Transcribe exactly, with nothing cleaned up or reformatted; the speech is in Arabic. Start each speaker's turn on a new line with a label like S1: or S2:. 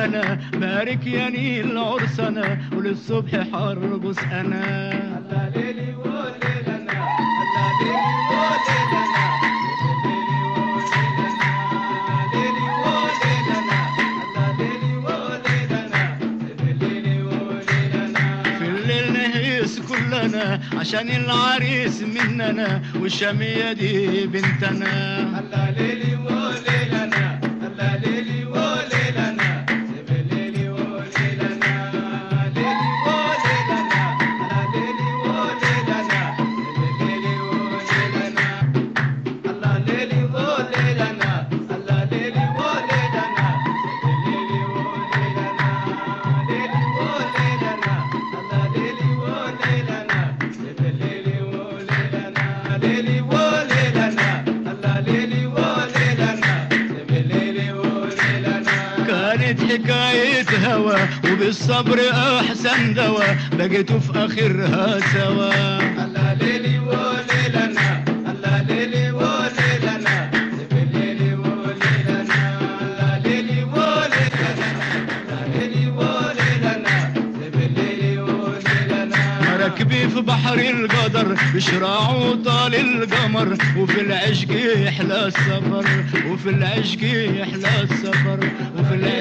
S1: الهنا، بارك يا نيل عرسنا وللصبح حرقص انا.
S2: الله ليلي وليلنا، الله ليلي وليلنا، ليلي وليلنا، الله ليلي وليلنا، ليلي وليلنا.
S1: في الليل نهيس كلنا عشان العريس مننا والشامية دي بنتنا.
S2: الله ليلي وليلنا، الله ليلي وليلنا، ليلي وليلنا، ليلي وليلنا، الله ليلي وليلنا، ليلي وليلنا، الله ليلي وليلنا، الله ليلي وليلنا، ليلي وليلنا، ليلي وليلنا، الله ليلي وليلنا، ليلي وليلنا، ليلي وليلنا، الله ليلي وليلنا، ليلي وليلنا.
S1: كانت حكاية هوى وبالصبر أحسن دوا، بقيتوا في آخرها سوا.
S2: الله ليلي وليلنا، الله ليلي وليلنا، ليلي وليلنا، الله ليلي وليلنا، الله ليلي وليلنا، ليلي وليلنا.
S1: مركبي في بحر القدر بشراعه طال القمر، وفي العشق يحلى السفر، وفي العشق يحلى السفر، وفي العشق